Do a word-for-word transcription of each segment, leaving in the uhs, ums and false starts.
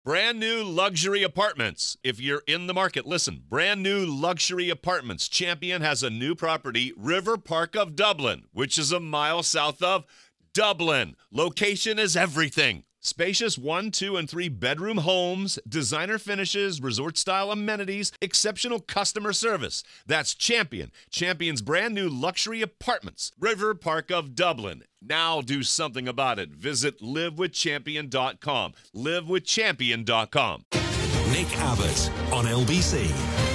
Brand new luxury apartments. If you're in the market, listen. Brand new luxury apartments. Champion has a new property, River Park of Dublin, which is a mile south of Dublin. Location is everything. Spacious one, two, and three bedroom homes, designer finishes, resort-style amenities, exceptional customer service. That's Champion. Champion's brand new luxury apartments. River Park of Dublin. Now do something about it. Visit live with champion dot com. live with champion dot com. Nick Abbott on L B C.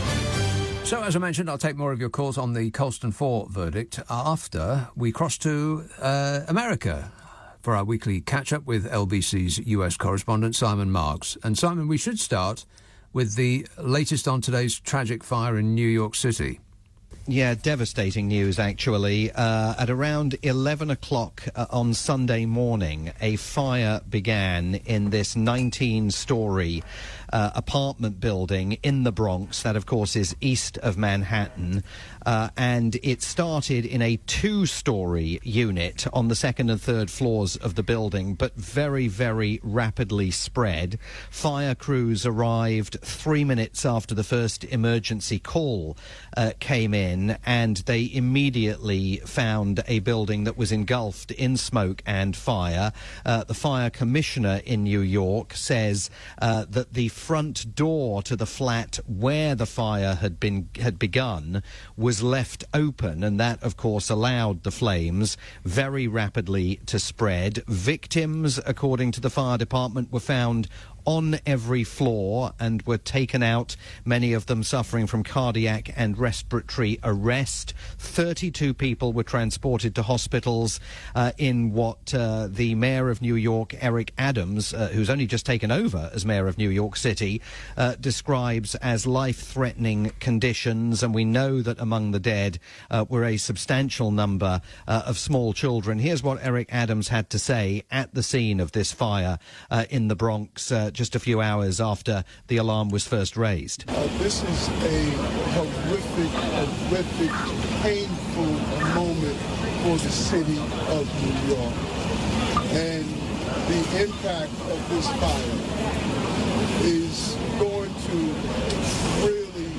So, as I mentioned, I'll take more of your calls on the Colston four verdict after we cross to uh, America for our weekly catch-up with L B C's U S correspondent, Simon Marks. And, Simon, we should start with the latest on today's tragic fire in New York City. Yeah, devastating news, actually. Uh, at around eleven o'clock uh, on Sunday morning, a fire began in this nineteen-storey uh, apartment building in the Bronx. That, of course, is east of Manhattan. Uh, and it started in a two-storey unit on the second and third floors of the building, but very, very rapidly spread. Fire crews arrived three minutes after the first emergency call uh, came in, and they immediately found a building that was engulfed in smoke and fire. Uh, the fire commissioner in New York says uh, that the front door to the flat where the fire had been had begun was was left open, and that, of course, allowed the flames very rapidly to spread. Victims, according to the fire department, were found on every floor and were taken out, many of them suffering from cardiac and respiratory arrest. thirty-two people were transported to hospitals uh, in what uh, the mayor of New York, Eric Adams, uh, who's only just taken over as mayor of New York City, uh, describes as life-threatening conditions. And we know that among the dead uh, were a substantial number uh, of small children. Here's what Eric Adams had to say at the scene of this fire uh, in the Bronx uh, just a few hours after the alarm was first raised. Uh, this is a horrific, horrific, painful moment for the city of New York. And the impact of this fire is going to really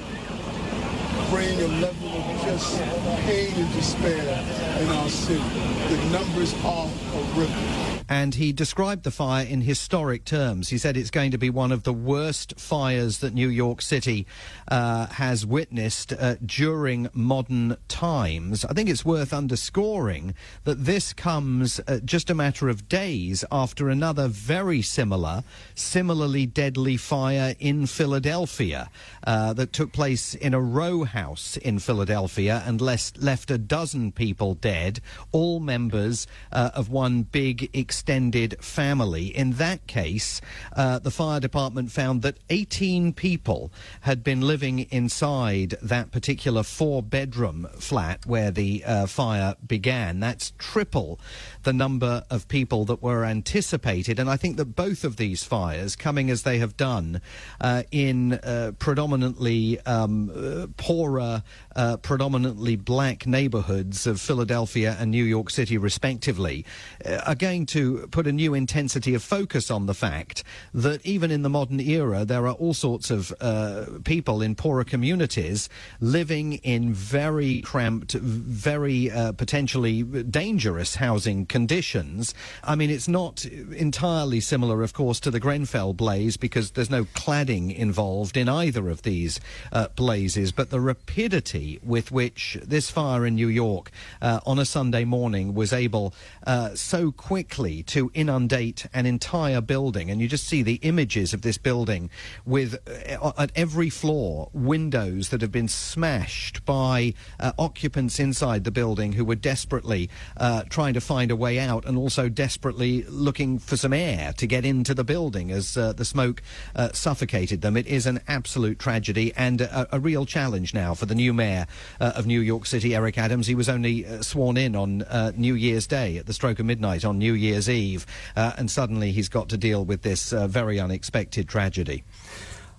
bring a level of just pain and despair in our city. The numbers are horrific. And he described the fire in historic terms. He said it's going to be one of the worst fires that New York City uh, has witnessed uh, during modern times. I think it's worth underscoring that this comes uh, just a matter of days after another very similar, similarly deadly fire in Philadelphia uh, that took place in a row house in Philadelphia and left, left a dozen people dead, all members uh, of one big extended family. In that case, uh, the fire department found that eighteen people had been living inside that particular four-bedroom flat where the uh, fire began. That's triple the number of people that were anticipated. And I think that both of these fires, coming as they have done uh, in uh, predominantly um, uh, poorer, uh, predominantly black neighborhoods of Philadelphia and New York City, respectively, uh, are going to put a new intensity of focus on the fact that even in the modern era, there are all sorts of uh, people in poorer communities living in very cramped, very uh, potentially dangerous housing conditions. I mean, it's not entirely similar, of course, to the Grenfell blaze because there's no cladding involved in either of these uh, blazes, but the rapidity with which this fire in New York uh, on a Sunday morning was able uh, so quickly to inundate an entire building. And you just see the images of this building with, uh, at every floor, windows that have been smashed by uh, occupants inside the building who were desperately uh, trying to find a way out and also desperately looking for some air to get into the building as uh, the smoke uh, suffocated them. It is an absolute tragedy and a, a real challenge now for the new mayor uh, of New York City, Eric Adams. He was only uh, sworn in on uh, New Year's Day at the stroke of midnight on New Year's Eve, uh, and suddenly he's got to deal with this uh, very unexpected tragedy.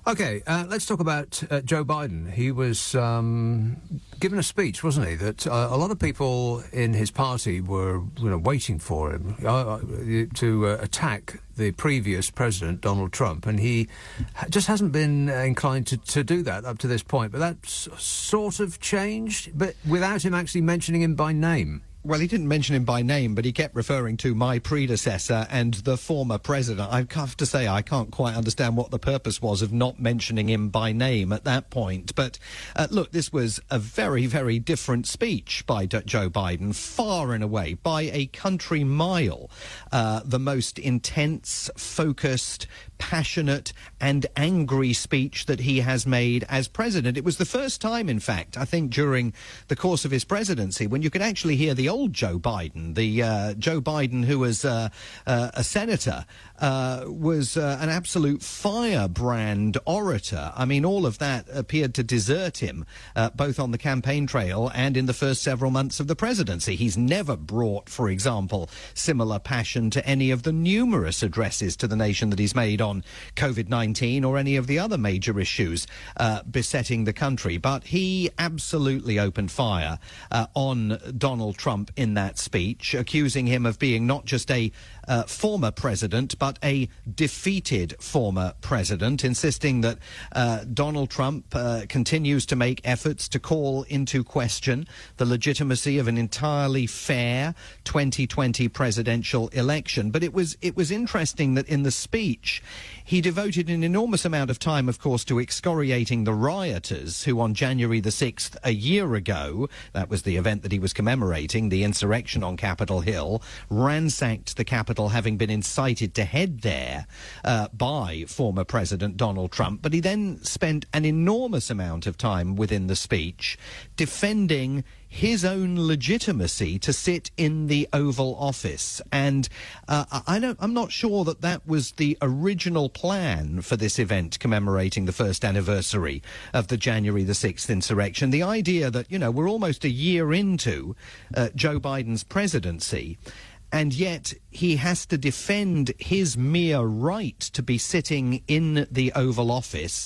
OK, uh, let's talk about uh, Joe Biden. He was um, given a speech, wasn't he, that uh, a lot of people in his party were you know, waiting for him uh, to uh, attack the previous president, Donald Trump, and he just hasn't been inclined to, to do that up to this point. But that's sort of changed, but without him actually mentioning him by name. Well, he didn't mention him by name, but he kept referring to my predecessor and the former president. I have to say I can't quite understand what the purpose was of not mentioning him by name at that point. But uh, look, this was a very, very different speech by D- Joe Biden, far and away, by a country mile, uh, the most intense, focused, passionate and angry speech that he has made as president. It was the first time, in fact, I think, during the course of his presidency, when you could actually hear the old Joe Biden, the uh, Joe Biden who was uh, uh, a senator, uh, was uh, an absolute firebrand orator. I mean, all of that appeared to desert him, uh, both on the campaign trail and in the first several months of the presidency. He's never brought, for example, similar passion to any of the numerous addresses to the nation that he's made on COVID nineteen or any of the other major issues uh, besetting the country. But he absolutely opened fire uh, on Donald Trump in that speech, accusing him of being not just a uh, former president, but a defeated former president, insisting that uh, Donald Trump uh, continues to make efforts to call into question the legitimacy of an entirely fair twenty twenty presidential election. But it was it was interesting that in the speech he devoted an enormous amount of time, of course, to excoriating the rioters who on January the sixth a year ago, that was the event that he was commemorating, the insurrection on Capitol Hill, ransacked the Capitol, having been incited to head there uh, by former President Donald Trump. But he then spent an enormous amount of time within the speech defending his own legitimacy to sit in the Oval Office. And uh, I don't, I'm not sure that that was the original plan for this event commemorating the first anniversary of the January the sixth insurrection. The idea that, you know, we're almost a year into uh, Joe Biden's presidency, and yet he has to defend his mere right to be sitting in the Oval Office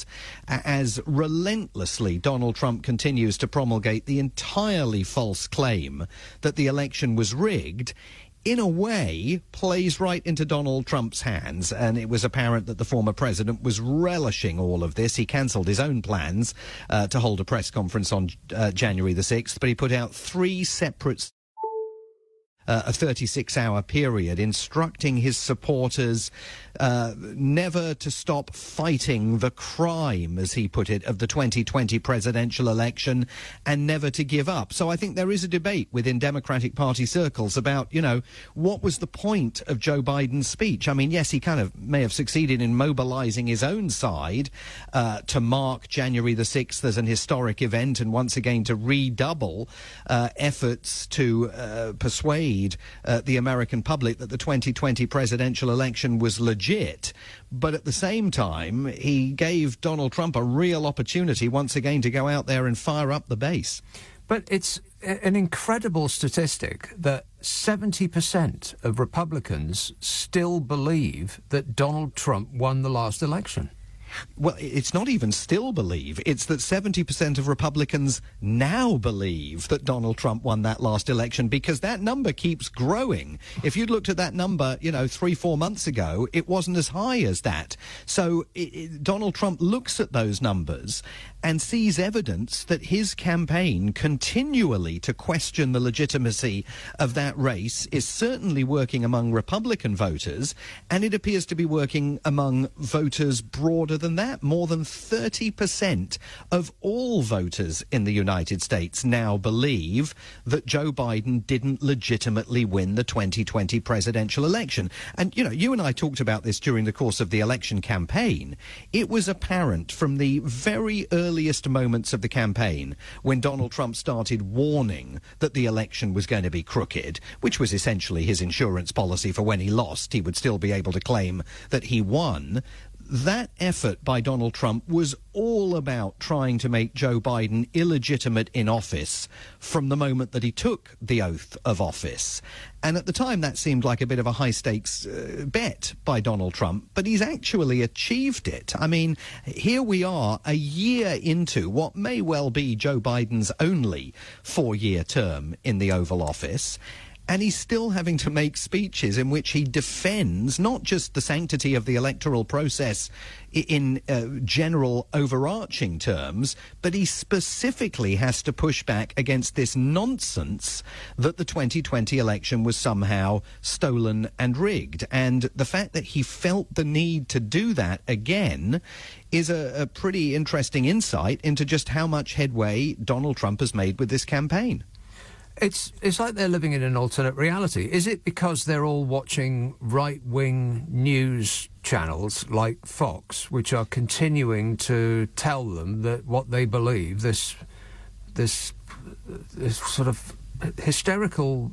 as relentlessly Donald Trump continues to promulgate the entirely false claim that the election was rigged. In a way, plays right into Donald Trump's hands, and it was apparent that the former president was relishing all of this. He cancelled his own plans uh, to hold a press conference on uh, January the sixth, but he put out three separate Uh, a thirty-six hour period instructing his supporters uh, never to stop fighting the crime, as he put it, of the twenty twenty presidential election, and never to give up. So I think there is a debate within Democratic Party circles about, you know, what was the point of Joe Biden's speech? I mean, yes, he kind of may have succeeded in mobilizing his own side uh, to mark January the sixth as an historic event, and once again to redouble uh, efforts to uh, persuade Uh, the American public that the twenty twenty presidential election was legit. But at the same time, he gave Donald Trump a real opportunity once again to go out there and fire up the base. But it's an incredible statistic that seventy percent of Republicans still believe that Donald Trump won the last election. Well, it's not even still believe. It's that seventy percent of Republicans now believe that Donald Trump won that last election, because that number keeps growing. If you'd looked at that number, you know, three, four months ago, it wasn't as high as that. So it, it, Donald Trump looks at those numbers and sees evidence that his campaign continually to question the legitimacy of that race is certainly working among Republican voters, and it appears to be working among voters broader than that. More than thirty percent of all voters in the United States now believe that Joe Biden didn't legitimately win the twenty twenty presidential election. And, you know, you and I talked about this during the course of the election campaign. It was apparent from the very earliest moments of the campaign, when Donald Trump started warning that the election was going to be crooked, which was essentially his insurance policy for when he lost, he would still be able to claim that he won. that effort by Donald Trump was all about trying to make Joe Biden illegitimate in office from the moment that he took the oath of office. And at the time, that seemed like a bit of a high-stakes uh, bet by Donald Trump, but he's actually achieved it. I mean, here we are a year into what may well be Joe Biden's only four-year term in the Oval Office, and he's still having to make speeches in which he defends not just the sanctity of the electoral process in uh, general overarching terms, but he specifically has to push back against this nonsense that the twenty twenty election was somehow stolen and rigged. And the fact that he felt the need to do that again is a, a pretty interesting insight into just how much headway Donald Trump has made with this campaign. It's it's like they're living in an alternate reality. Is it because they're all watching right-wing news channels like Fox, which are continuing to tell them that what they believe, this this, this sort of hysterical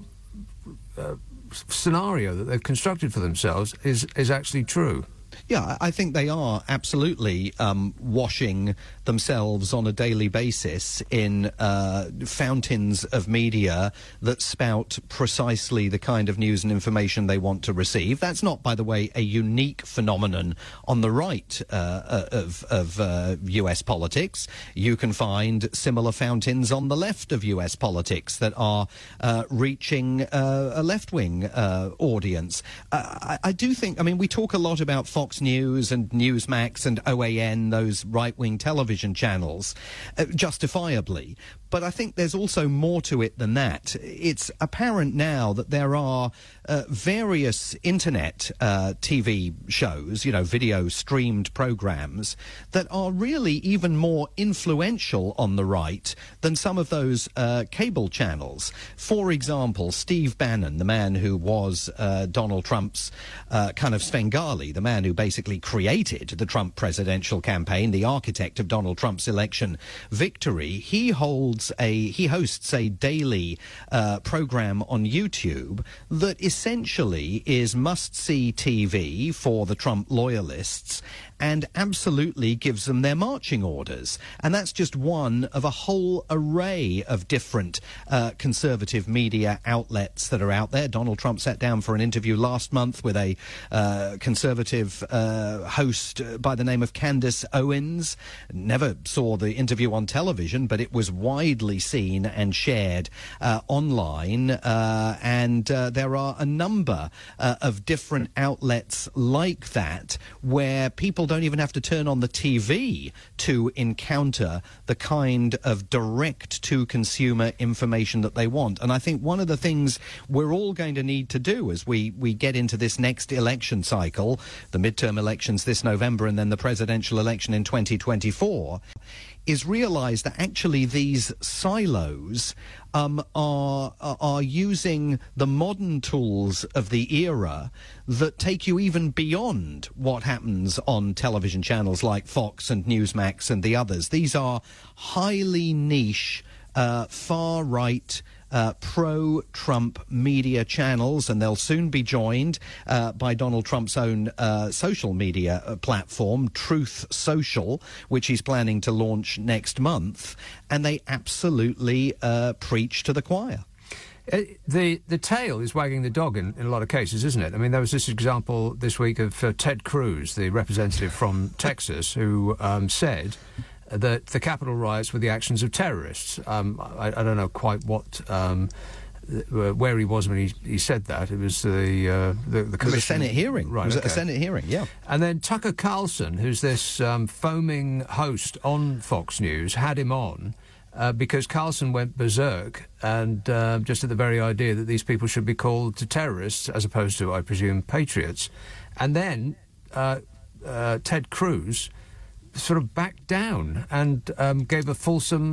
uh, scenario that they've constructed for themselves is, is actually true? Yeah, I think they are absolutely um, washing themselves on a daily basis in uh, fountains of media that spout precisely the kind of news and information they want to receive. That's not, by the way, a unique phenomenon on the right uh, of, of uh, U S politics. You can find similar fountains on the left of U S politics that are uh, reaching uh, a left-wing uh, audience. Uh, I, I do think, I mean, we talk a lot about Fox News and Newsmax and O A N, those right-wing television channels, uh, justifiably. But I think there's also more to it than that. It's apparent now that there are uh, various internet uh, T V shows, you know, video streamed programs that are really even more influential on the right than some of those uh, cable channels. For example, Steve Bannon, the man who was uh, Donald Trump's uh, kind of Svengali, the man who basically created the Trump presidential campaign, the architect of Donald Trump's election victory, he holds a he hosts a daily uh, program on YouTube that essentially is must-see T V for the Trump loyalists and absolutely gives them their marching orders. And that's just one of a whole array of different uh, conservative media outlets that are out there. Donald Trump sat down for an interview last month with a uh, conservative uh, host by the name of Candace Owens. Never saw the interview on television, but it was widely seen and shared uh, online. Uh, and uh, there are a number uh, of different outlets like that where people don't even have to turn on the T V to encounter the kind of direct-to-consumer information that they want. And I think one of the things we're all going to need to do as we, we get into this next election cycle, the midterm elections this November and then the presidential election in twenty twenty-four, is realise that actually these silos um, are, are using the modern tools of the era that take you even beyond what happens on television channels like Fox and Newsmax and the others. These are highly niche, uh, far-right, Uh, pro-Trump media channels, and they'll soon be joined uh, by Donald Trump's own uh, social media uh, platform, Truth Social, which he's planning to launch next month, and they absolutely uh, preach to the choir. Uh, the the tail is wagging the dog in, in a lot of cases, isn't it? I mean, there was this example this week of uh, Ted Cruz, the representative from Texas, who um, said that the Capitol riots were the actions of terrorists. Um, I, I don't know quite what, um, uh, where he was when he, he said that. It was the uh, the, the it was a Senate hearing. Right, it was okay. a Senate hearing, yeah. And then Tucker Carlson, who's this um, foaming host on Fox News, had him on uh, because Carlson went berserk and uh, just at the very idea that these people should be called to terrorists as opposed to, I presume, patriots. And then uh, uh, Ted Cruz sort of backed down and um, gave a fulsome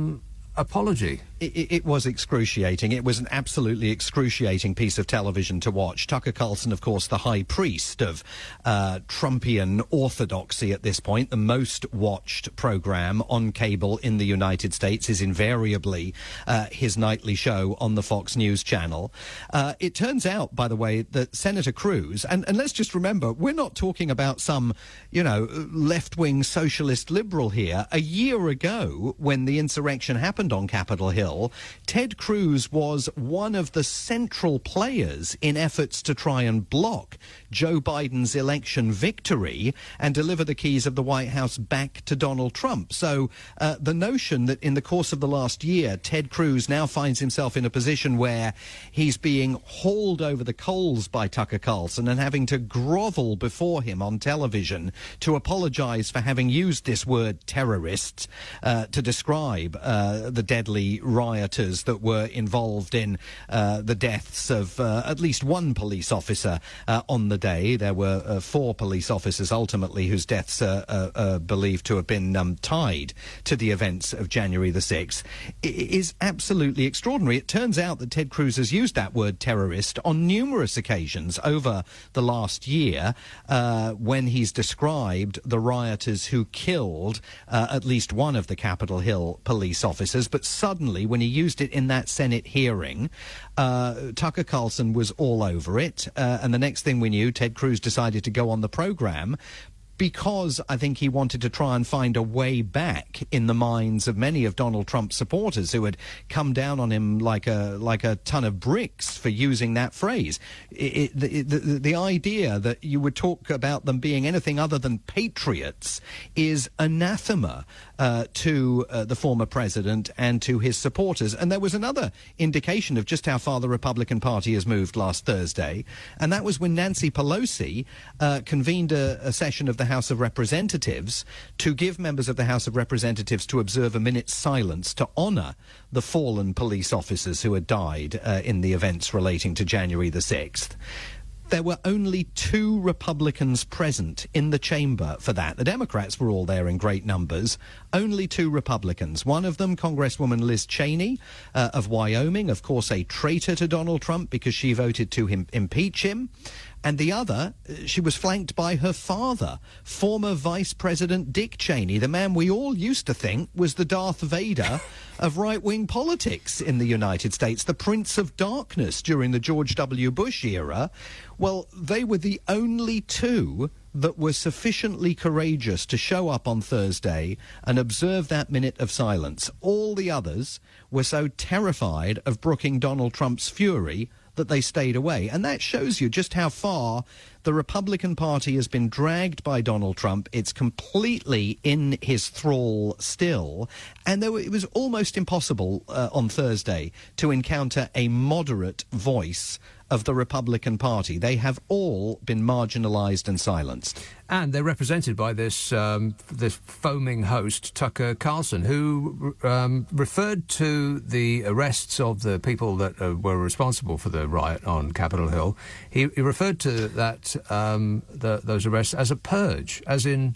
apology. It, it was excruciating. It was an absolutely excruciating piece of television to watch. Tucker Carlson, of course, the high priest of uh, Trumpian orthodoxy at this point, the most watched program on cable in the United States is invariably uh, his nightly show on the Fox News channel. Uh, it turns out, by the way, that Senator Cruz, and, and let's just remember, we're not talking about some, you know, left-wing socialist liberal here. A year ago, when the insurrection happened on Capitol Hill, Ted Cruz was one of the central players in efforts to try and block Joe Biden's election victory and deliver the keys of the White House back to Donald Trump. So uh, the notion that in the course of the last year, Ted Cruz now finds himself in a position where he's being hauled over the coals by Tucker Carlson and having to grovel before him on television to apologize for having used this word terrorists uh, to describe uh, the deadly rioters that were involved in uh, the deaths of uh, at least one police officer uh, on the day. There were uh, four police officers ultimately whose deaths are uh, uh, believed to have been um, tied to the events of January the sixth. It is absolutely extraordinary. It turns out that Ted Cruz has used that word terrorist on numerous occasions over the last year uh, when he's described the rioters who killed uh, at least one of the Capitol Hill police officers. But suddenly, when he used it in that Senate hearing, uh, Tucker Carlson was all over it. Uh, and the next thing we knew, Ted Cruz decided to go on the program because I think he wanted to try and find a way back in the minds of many of Donald Trump's supporters who had come down on him like a like a ton of bricks for using that phrase. It, it, the, the, the idea that you would talk about them being anything other than patriots is anathema uh, to uh, the former president and to his supporters. And there was another indication of just how far the Republican Party has moved last Thursday, and that was when Nancy Pelosi uh, convened a, a session of the House of Representatives to give members of the House of Representatives to observe a minute's silence to honour the fallen police officers who had died uh, in the events relating to January the sixth. There were only two Republicans present in the chamber for that. The Democrats were all there in great numbers. Only two Republicans. One of them, Congresswoman Liz Cheney uh, of Wyoming, of course a traitor to Donald Trump because she voted to him, impeach him. And the other, she was flanked by her father, former Vice President Dick Cheney, the man we all used to think was the Darth Vader of right-wing politics in the United States, the Prince of Darkness during the George W. Bush era. Well, they were the only two that were sufficiently courageous to show up on Thursday and observe that minute of silence. All the others were so terrified of brooking Donald Trump's fury that they stayed away. And that shows you just how far the Republican Party has been dragged by Donald Trump. It's completely in his thrall still. And there were, it was almost impossible uh, on Thursday to encounter a moderate voice of the Republican Party. They have all been marginalised and silenced. And they're represented by this um, this foaming host, Tucker Carlson, who um, referred to the arrests of the people that uh, were responsible for the riot on Capitol Hill. He, he referred to that um, the, those arrests as a purge, as in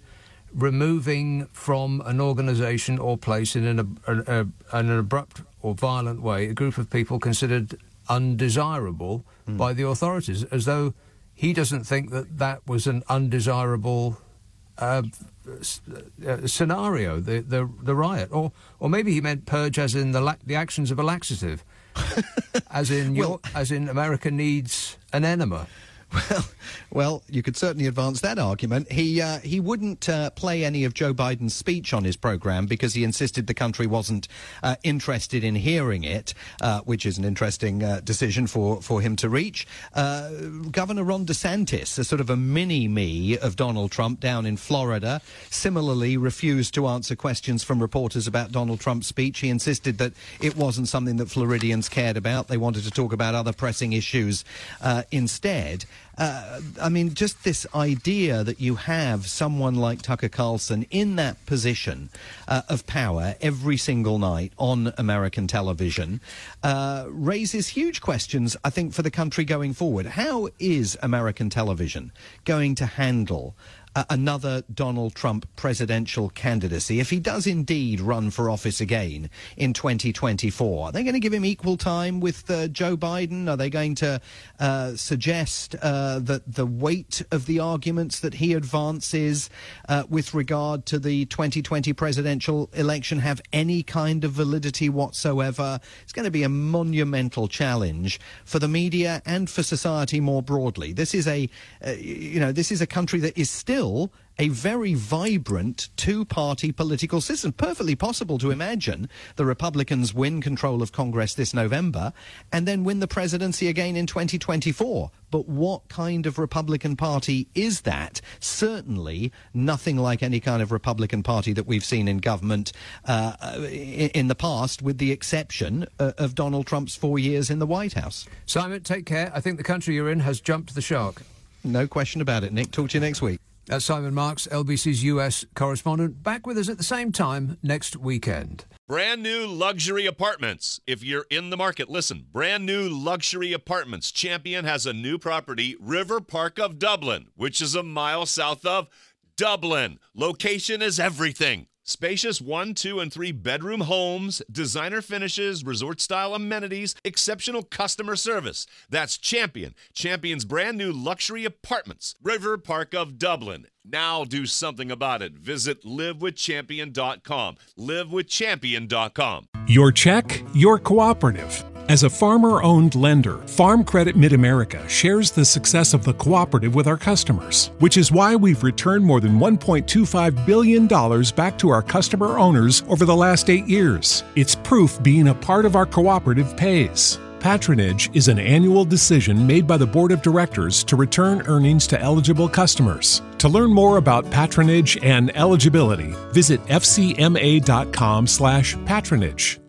removing from an organisation or place in an, a, a, an abrupt or violent way a group of people considered undesirable mm. by the authorities, as though he doesn't think that that was an undesirable uh, uh, scenario, the, the the riot, or or maybe he meant purge as in the la- the actions of a laxative, as in well, your, as in America needs an enema. Well, well, you could certainly advance that argument. He uh, he wouldn't uh, play any of Joe Biden's speech on his programme because he insisted the country wasn't uh, interested in hearing it, uh, which is an interesting uh, decision for, for him to reach. Uh, Governor Ron DeSantis, a sort of a mini-me of Donald Trump down in Florida, similarly refused to answer questions from reporters about Donald Trump's speech. He insisted that it wasn't something that Floridians cared about. They wanted to talk about other pressing issues uh, instead. Uh, I mean, just this idea that you have someone like Tucker Carlson in that position uh, of power every single night on American television uh, raises huge questions, I think, for the country going forward. How is American television going to handle uh, another Donald Trump presidential candidacy. If he does indeed run for office again in twenty twenty-four, are they going to give him equal time with uh, Joe Biden? Are they going to uh, suggest uh, that the weight of the arguments that he advances uh, with regard to the twenty twenty presidential election have any kind of validity whatsoever? It's going to be a monumental challenge for the media and for society more broadly. This is a, uh, you know, this is a country that is still a very vibrant two-party political system. Perfectly possible to imagine the Republicans win control of Congress this November and then win the presidency again in twenty twenty-four. But what kind of Republican Party is that? Certainly nothing like any kind of Republican Party that we've seen in government uh, in, in the past, with the exception uh, of Donald Trump's four years in the White House. Simon, take care. I think the country you're in has jumped the shark. No question about it, Nick. Talk to you next week. That's Simon Marks, L B C's U S correspondent, back with us at the same time next weekend. Brand new luxury apartments. If you're in the market, listen. Brand new luxury apartments. Champion has a new property, River Park of Dublin, which is a mile south of Dublin. Location is everything. Spacious one, two, and three bedroom homes, designer finishes, resort-style amenities, exceptional customer service. That's Champion. Champion's brand new luxury apartments, River Park of Dublin. Now do something about it. Visit live with champion dot com. live with champion dot com. Your check, your cooperative. As a farmer-owned lender, Farm Credit Mid-America shares the success of the cooperative with our customers, which is why we've returned more than one point two five billion dollars back to our customer owners over the last eight years. It's proof being a part of our cooperative pays. Patronage is an annual decision made by the Board of Directors to return earnings to eligible customers. To learn more about patronage and eligibility, visit f c m a dot com slash patronage.